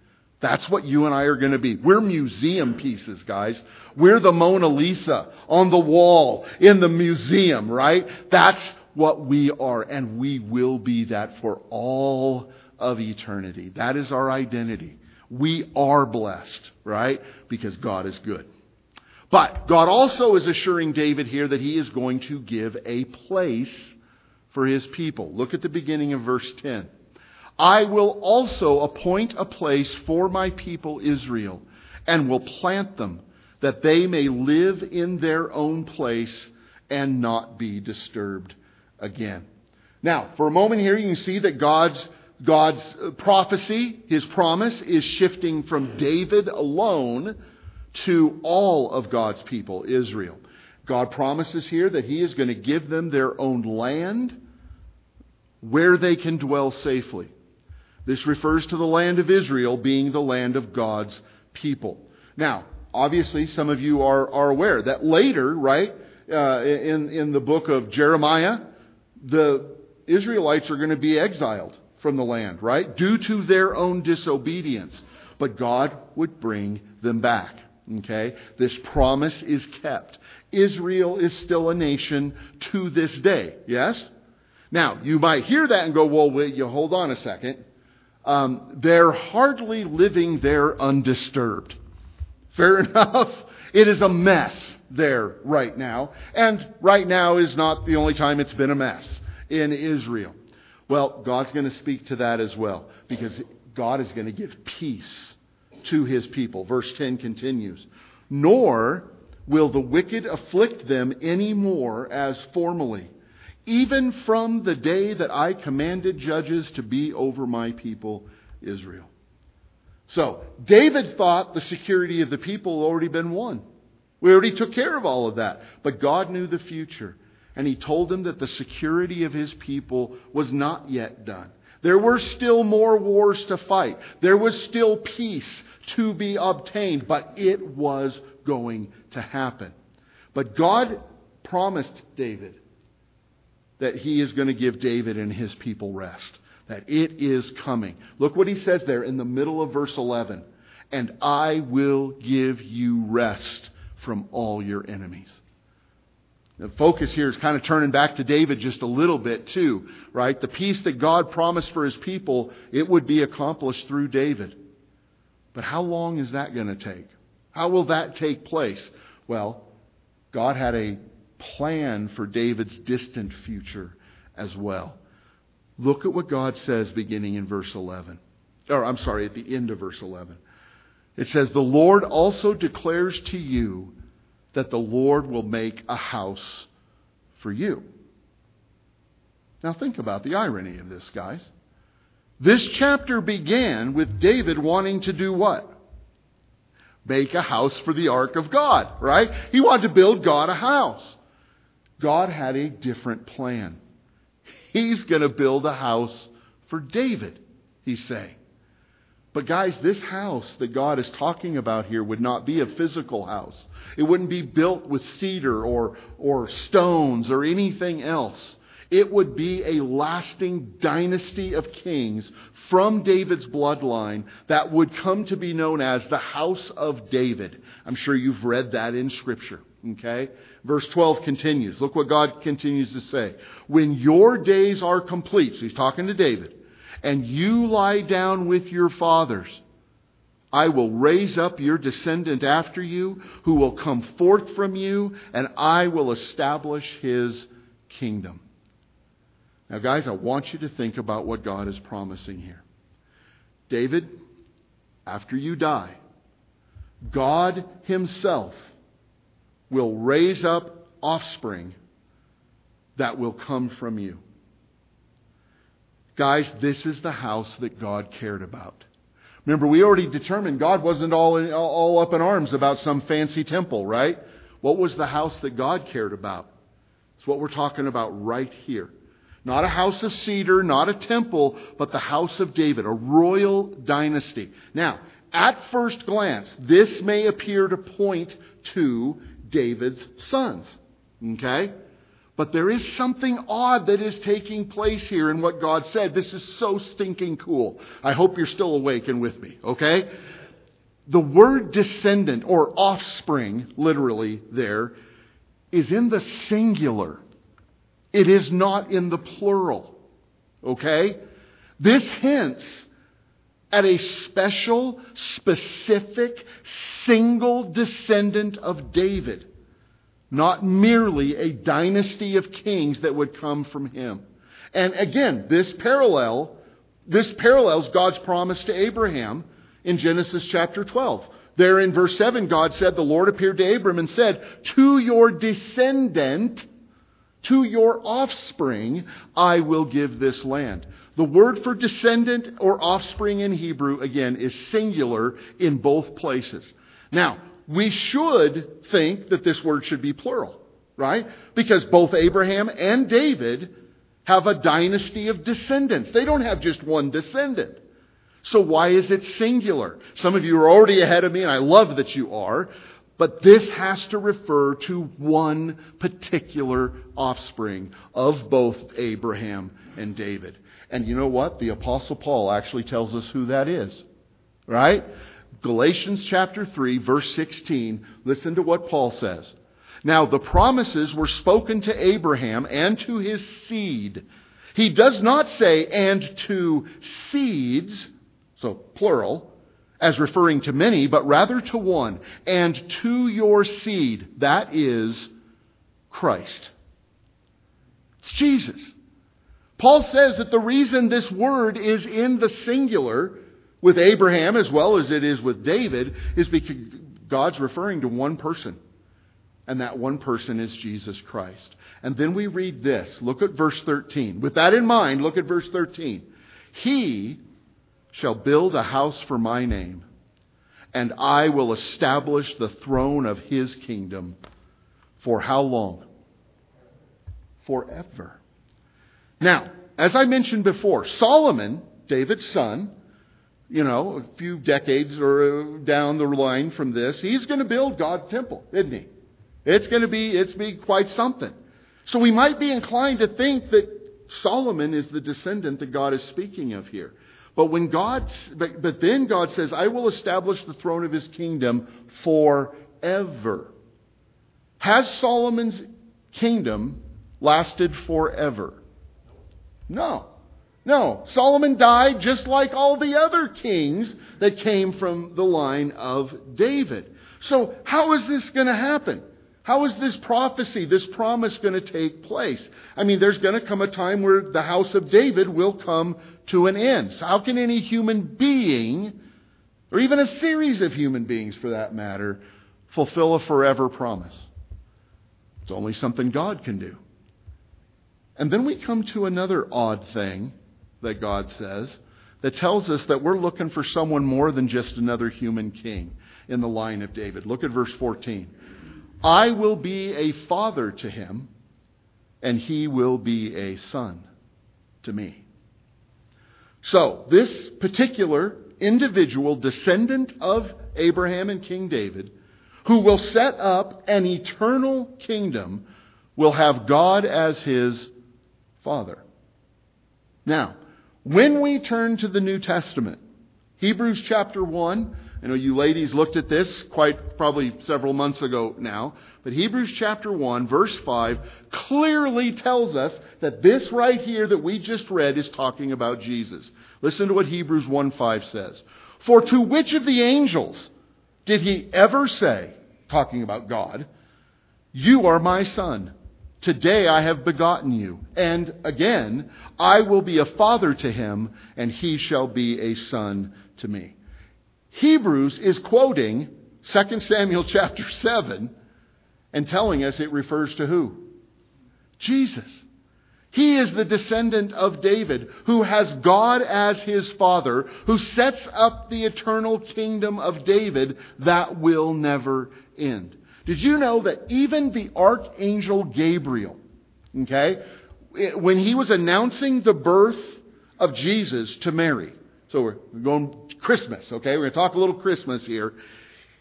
S1: That's what you and I are going to be. We're museum pieces, guys. We're the Mona Lisa on the wall in the museum, right? That's what we are, and we will be that for all of eternity. That is our identity. We are blessed, right? Because God is good. But God also is assuring David here that He is going to give a place for His people. Look at the beginning of verse 10. I will also appoint a place for my people Israel, and will plant them, that they may live in their own place and not be disturbed again. Now, for a moment here, you can see that God's prophecy, His promise, is shifting from David alone to all of God's people, Israel. God promises here that He is going to give them their own land where they can dwell safely. This refers to the land of Israel being the land of God's people. Now, obviously, some of you are aware that later, right, in the book of Jeremiah, the Israelites are going to be exiled from the land, right, due to their own disobedience. But God would bring them back. Okay? This promise is kept. Israel is still a nation to this day. Yes? Now, you might hear that and go, well, wait, you hold on a second. They're hardly living there undisturbed. Fair enough. It is a mess there right now. And right now is not the only time it's been a mess in Israel. Well, God's going to speak to that as well, because God is going to give peace to His people. Verse 10 continues, nor will the wicked afflict them any more as formerly, even from the day that I commanded judges to be over my people Israel. So, David thought the security of the people had already been won. We already took care of all of that. But God knew the future. And He told him that the security of His people was not yet done. There were still more wars to fight. There was still peace to be obtained. But it was going to happen. But God promised David that He is going to give David and his people rest. That it is coming. Look what He says there in the middle of verse 11. And I will give you rest from all your enemies. The focus here is kind of turning back to David just a little bit too, right? The peace that God promised for His people, it would be accomplished through David. But how long is that going to take? How will that take place? Well, God had a plan for David's distant future as well. Look at what God says beginning in verse 11. At the end of verse 11. It says, the Lord also declares to you that the Lord will make a house for you. Now think about the irony of this, guys. This chapter began with David wanting to do what? Make a house for the ark of God, right? He wanted to build God a house. God had a different plan. He's going to build a house for David, He's saying. But guys, this house that God is talking about here would not be a physical house. It wouldn't be built with cedar or stones or anything else. It would be a lasting dynasty of kings from David's bloodline that would come to be known as the House of David. I'm sure you've read that in Scripture. Okay? Verse 12 continues. Look what God continues to say. When your days are complete, so He's talking to David, and you lie down with your fathers, I will raise up your descendant after you, who will come forth from you, and I will establish his kingdom. Now, guys, I want you to think about what God is promising here. David, after you die, God Himself will raise up offspring that will come from you. Guys, this is the house that God cared about. Remember, we already determined God wasn't all up in arms about some fancy temple, right? What was the house that God cared about? It's what we're talking about right here. Not a house of cedar, not a temple, but the house of David, a royal dynasty. Now, at first glance, this may appear to point to David's sons. Okay? But there is something odd that is taking place here in what God said. This is so stinking cool. I hope you're still awake and with me, okay? The word descendant or offspring, literally there, is in the singular. It is not in the plural, okay? This hints at a special, specific, single descendant of David. Not merely a dynasty of kings that would come from him. And again, this parallels God's promise to Abraham in Genesis chapter 12. There in verse 7, God said, the Lord appeared to Abram and said, to your descendant, to your offspring, I will give this land. The word for descendant or offspring in Hebrew, again, is singular in both places. Now, we should think that this word should be plural, right? Because both Abraham and David have a dynasty of descendants. They don't have just one descendant. So why is it singular? Some of you are already ahead of me, and I love that you are. But this has to refer to one particular offspring of both Abraham and David. And you know what? The Apostle Paul actually tells us who that is, right? Galatians chapter 3, verse 16, listen to what Paul says. Now, the promises were spoken to Abraham and to his seed. He does not say, and to seeds, so plural, as referring to many, but rather to one, and to your seed, that is Christ. It's Jesus. Paul says that the reason this word is in the singular with Abraham as well as it is with David is because God's referring to one person. And that one person is Jesus Christ. And then we read this. Look at verse 13. With that in mind, look at verse 13. He shall build a house for my name, and I will establish the throne of his kingdom. For how long? Forever. Now, as I mentioned before, Solomon, David's son, a few decades or down the line from this, he's going to build God's temple, isn't he? It's going to be quite something. So we might be inclined to think that Solomon is the descendant that God is speaking of here. But then God says, I will establish the throne of his kingdom forever. Has Solomon's kingdom lasted forever? No. Solomon died just like all the other kings that came from the line of David. So how is this going to happen? How is this prophecy, this promise going to take place? I mean, there's going to come a time where the house of David will come to an end. So how can any human being, or even a series of human beings for that matter, fulfill a forever promise? It's only something God can do. And then we come to another odd thing that God says that tells us that we're looking for someone more than just another human king in the line of David. Look at verse 14. I will be a father to him, and he will be a son to me. So, this particular individual, descendant of Abraham and King David, who will set up an eternal kingdom, will have God as his father. Now, when we turn to the New Testament, Hebrews chapter 1, I know you ladies looked at this probably several months ago now, but Hebrews chapter 1, verse 5, clearly tells us that this right here that we just read is talking about Jesus. Listen to what Hebrews 1:5 says. For to which of the angels did he ever say, talking about God, you are my son? Today I have begotten you. And again, I will be a father to him, and he shall be a son to me. Hebrews is quoting 2 Samuel chapter 7 and telling us it refers to who? Jesus. He is the descendant of David who has God as his father, who sets up the eternal kingdom of David that will never end. Did you know that even the archangel Gabriel, when he was announcing the birth of Jesus to Mary, so we're going Christmas, okay? We're going to talk a little Christmas here.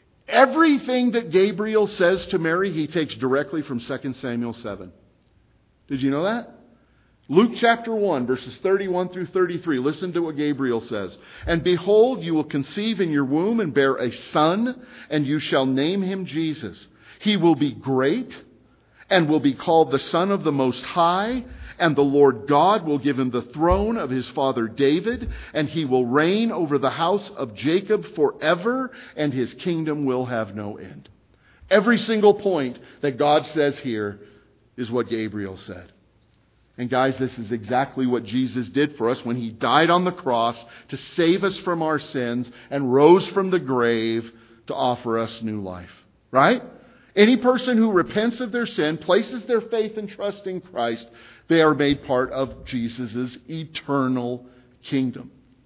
S1: Everything that Gabriel says to Mary, he takes directly from 2 Samuel 7. Did you know that? Luke chapter 1, verses 31 through 33. Listen to what Gabriel says. And behold, you will conceive in your womb and bear a son, and you shall name him Jesus. He will be great and will be called the Son of the Most High. And the Lord God will give him the throne of his father David, and he will reign over the house of Jacob forever, and his kingdom will have no end. Every single point that God says here is what Gabriel said. And guys, this is exactly what Jesus did for us when he died on the cross to save us from our sins and rose from the grave to offer us new life. Right? Any person who repents of their sin, places their faith and trust in Christ, they are made part of Jesus' eternal kingdom.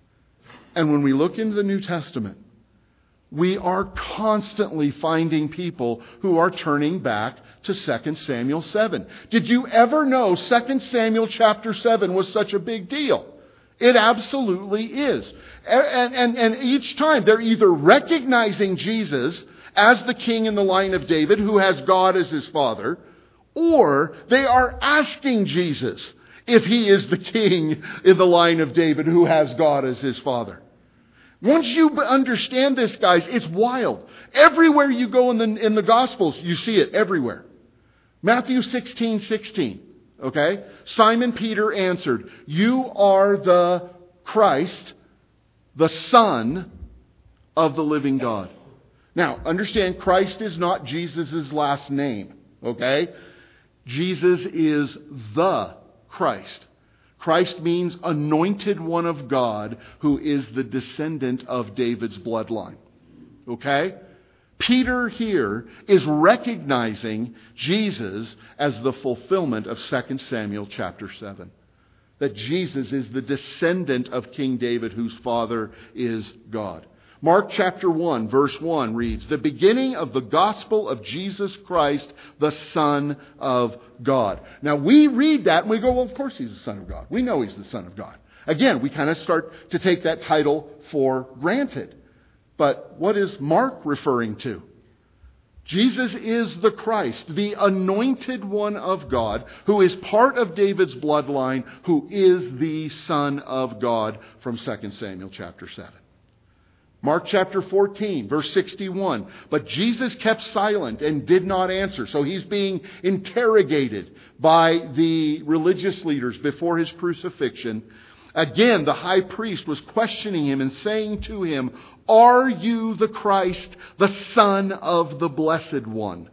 S1: And when we look into the New Testament, we are constantly finding people who are turning back to 2 Samuel 7. Did you ever know 2 Samuel chapter 7 was such a big deal? It absolutely is. And each time they're either recognizing Jesus as the king in the line of David who has God as his father, or they are asking Jesus if he is the king in the line of David who has God as his father. Once you understand this, guys, it's wild. Everywhere you go in the Gospels, you see it everywhere. Matthew 16:16. Okay? Simon Peter answered, "You are the Christ, the Son of the living God." Now, understand, Christ is not Jesus' last name. Okay? Jesus is the Christ. Christ means anointed one of God who is the descendant of David's bloodline. Okay? Peter here is recognizing Jesus as the fulfillment of 2 Samuel chapter 7. That Jesus is the descendant of King David whose father is God. Mark chapter 1 verse 1 reads, "The beginning of the gospel of Jesus Christ, the Son of God." Now we read that and we go, well, of course he's the Son of God. We know he's the Son of God. Again, we kind of start to take that title for granted. But what is Mark referring to? Jesus is the Christ, the anointed one of God, who is part of David's bloodline, who is the Son of God from 2 Samuel chapter 7. Mark chapter 14, verse 61. "But Jesus kept silent and did not answer." So he's being interrogated by the religious leaders before his crucifixion. Again, the high priest was questioning him and saying to him, "Are you the Christ, the Son of the Blessed One?"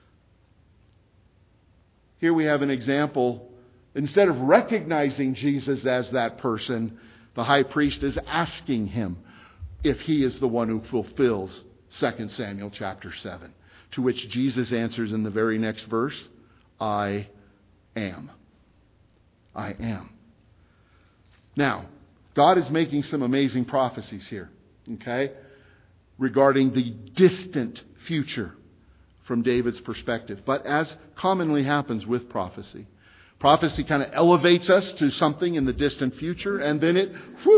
S1: Here we have an example. Instead of recognizing Jesus as that person, the high priest is asking him if he is the one who fulfills 2 Samuel chapter 7. To which Jesus answers in the very next verse, "I am. I am." Now, God is making some amazing prophecies here, okay, regarding the distant future from David's perspective. But as commonly happens with prophecy, prophecy kind of elevates us to something in the distant future, and then it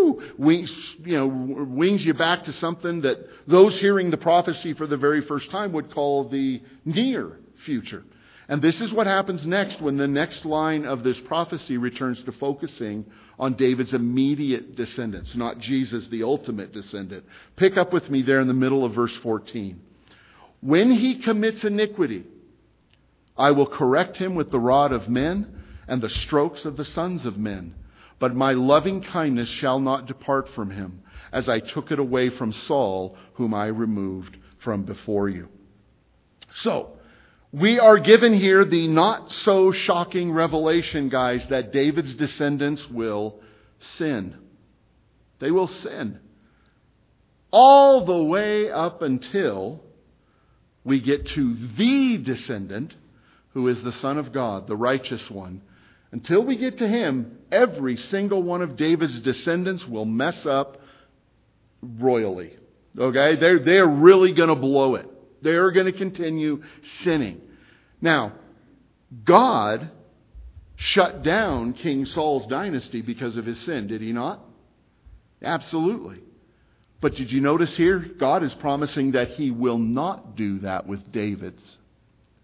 S1: wings you back to something that those hearing the prophecy for the very first time would call the near future. And this is what happens next when the next line of this prophecy returns to focusing on David's immediate descendants, not Jesus, the ultimate descendant. Pick up with me there in the middle of verse 14. "When he commits iniquity, I will correct him with the rod of men and the strokes of the sons of men. But my loving kindness shall not depart from him, as I took it away from Saul, whom I removed from before you." So, we are given here the not so shocking revelation, guys, that David's descendants will sin. They will sin. All the way up until we get to the descendant, who is the Son of God, the righteous one. Until we get to him, every single one of David's descendants will mess up royally. Okay? They're really going to blow it. They're going to continue sinning. Now, God shut down King Saul's dynasty because of his sin, did he not? Absolutely. But did you notice here? God is promising that he will not do that with David's.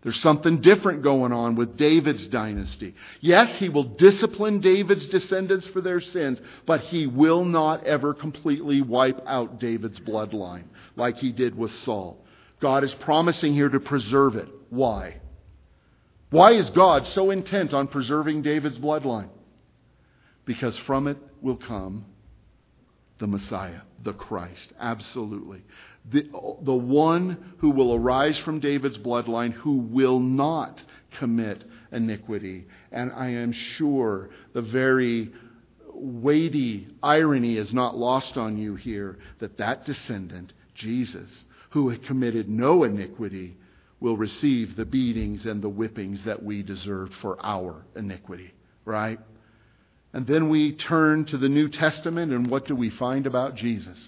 S1: There's something different going on with David's dynasty. Yes, He will discipline David's descendants for their sins, but He will not ever completely wipe out David's bloodline like He did with Saul. God is promising here to preserve it. Why? Why is God so intent on preserving David's bloodline? Because from it will come the Messiah, the Christ. Absolutely. The one who will arise from David's bloodline, who will not commit iniquity. And I am sure the very weighty irony is not lost on you here, that descendant, Jesus, who had committed no iniquity, will receive the beatings and the whippings that we deserved for our iniquity. Right? And then we turn to the New Testament, and what do we find about Jesus?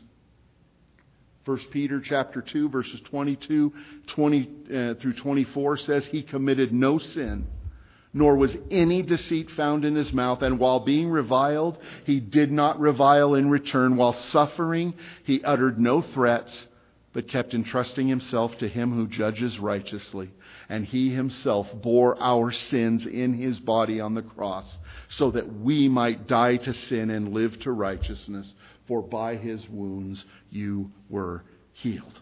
S1: 1 Peter chapter 2, verses 22 through 24 says, He committed no sin, nor was any deceit found in His mouth. And while being reviled, He did not revile in return. While suffering, He uttered no threats, but kept entrusting Himself to Him who judges righteously. And He Himself bore our sins in His body on the cross, so that we might die to sin and live to righteousness. For by His wounds you were healed.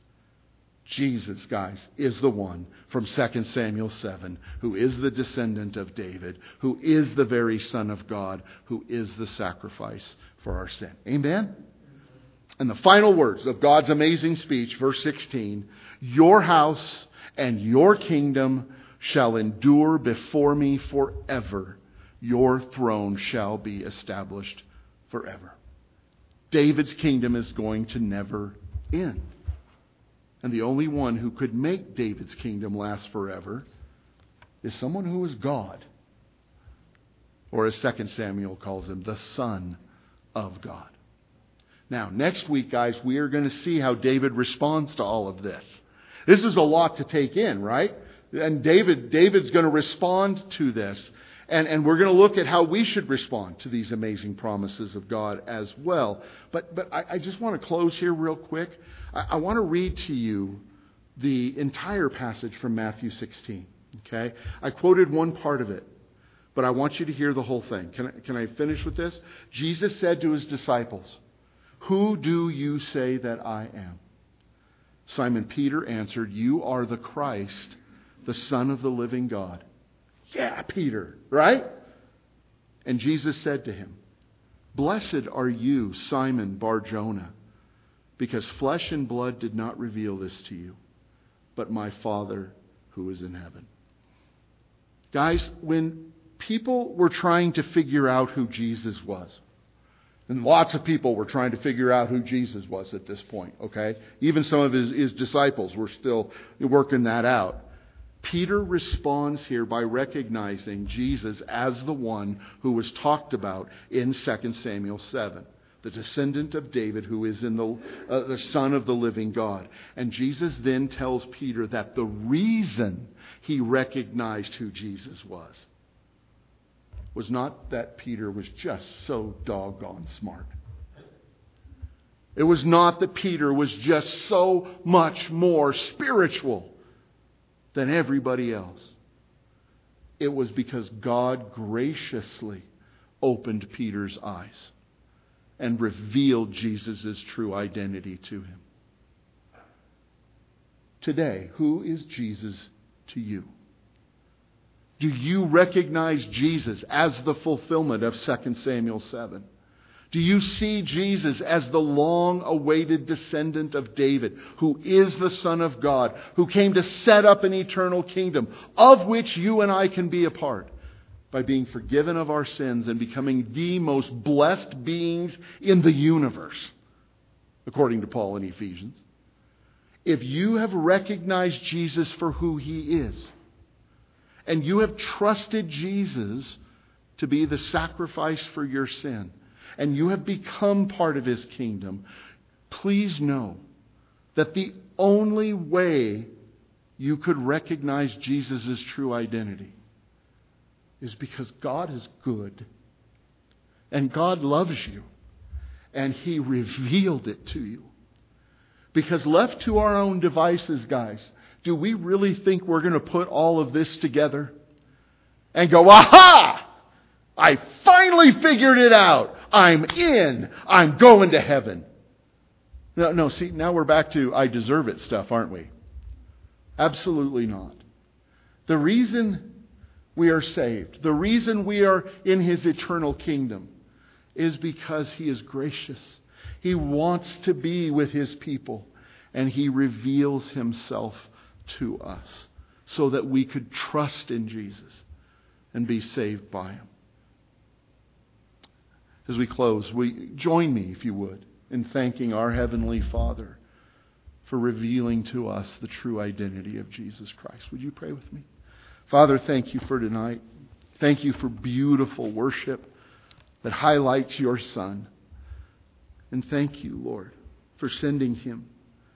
S1: Jesus, guys, is the one from 2 Samuel 7 who is the descendant of David, who is the very Son of God, who is the sacrifice for our sin. Amen? And the final words of God's amazing speech, verse 16, Your house and your kingdom shall endure before me forever. Your throne shall be established forever. David's kingdom is going to never end. And the only one who could make David's kingdom last forever is someone who is God. Or as 2 Samuel calls Him, the Son of God. Now, next week, guys, we are going to see how David responds to all of this. This is a lot to take in, right? And David's going to respond to this. And we're going to look at how we should respond to these amazing promises of God as well. But I just want to close here real quick. I want to read to you the entire passage from Matthew 16. Okay? I quoted one part of it, but I want you to hear the whole thing. Can I finish with this? Jesus said to His disciples, Who do you say that I am? Simon Peter answered, You are the Christ, the Son of the living God. Yeah, Peter, right? And Jesus said to him, Blessed are you, Simon Bar-Jonah, because flesh and blood did not reveal this to you, but my Father who is in heaven. Guys, when people were trying to figure out who Jesus was, and lots of people were trying to figure out who Jesus was at this point, okay? Even some of his disciples were still working that out. Peter responds here by recognizing Jesus as the one who was talked about in 2 Samuel 7. The descendant of David who is in the Son of the living God. And Jesus then tells Peter that the reason he recognized who Jesus was not that Peter was just so doggone smart. It was not that Peter was just so much more spiritual than everybody else. It was because God graciously opened Peter's eyes and revealed Jesus' true identity to him. Today, who is Jesus to you? Do you recognize Jesus as the fulfillment of 2 Samuel 7? Do you see Jesus as the long-awaited descendant of David, who is the Son of God, who came to set up an eternal kingdom, of which you and I can be a part, by being forgiven of our sins and becoming the most blessed beings in the universe, according to Paul in Ephesians? If you have recognized Jesus for who He is, and you have trusted Jesus to be the sacrifice for your sin, and you have become part of His kingdom, please know that the only way you could recognize Jesus' true identity is because God is good, and God loves you, and He revealed it to you. Because left to our own devices, guys, do we really think we're going to put all of this together and go, aha! I finally figured it out. I'm in. I'm going to heaven. No, see, now we're back to I deserve it stuff, aren't we? Absolutely not. The reason we are saved, the reason we are in His eternal kingdom, is because He is gracious. He wants to be with His people, and He reveals Himself to us so that we could trust in Jesus and be saved by Him. As we close, join me, if you would, in thanking our Heavenly Father for revealing to us the true identity of Jesus Christ. Would you pray with me? Father, thank you for tonight. Thank you for beautiful worship that highlights your Son. And thank you, Lord, for sending Him.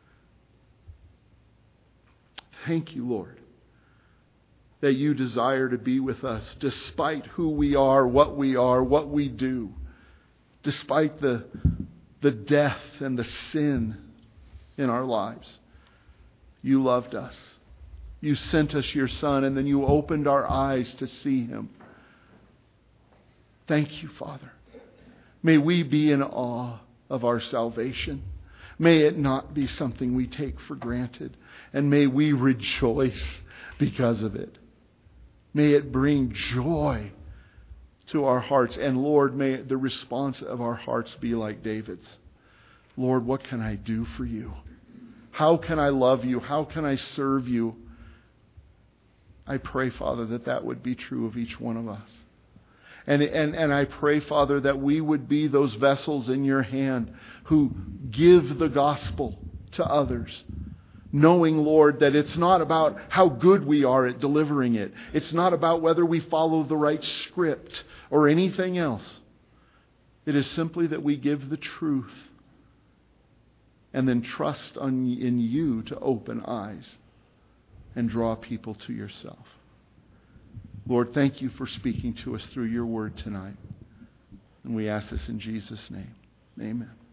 S1: Thank you, Lord, that you desire to be with us despite who we are, what we do, despite the death and the sin in our lives. You loved us. You sent us your Son, and then you opened our eyes to see Him. Thank you, Father. May we be in awe of our salvation. May it not be something we take for granted. And may we rejoice because of it. May it bring joy to our hearts. And Lord, may the response of our hearts be like David's. Lord, what can I do for you? How can I love you? How can I serve you? I pray, Father, that would be true of each one of us. And I pray, Father, that we would be those vessels in your hand who give the gospel to others. Knowing, Lord, that it's not about how good we are at delivering it. It's not about whether we follow the right script or anything else. It is simply that we give the truth and then trust in you to open eyes and draw people to yourself. Lord, thank you for speaking to us through your word tonight. And we ask this in Jesus' name. Amen.